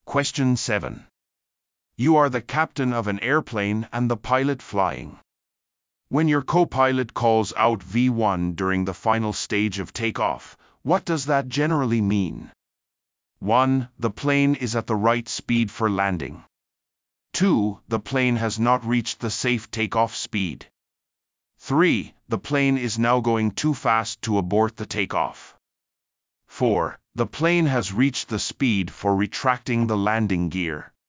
Question 7. You are the captain of an airplane and the pilot flying. When your co-pilot calls out V1 during the final stage of takeoff, what does that generally mean? 1. The plane is at the right speed for landing. 2. The plane has not reached the safe takeoff speed. 3. The plane is now going too fast to abort the takeoff. 4. The plane has reached the speed for retracting the landing gear.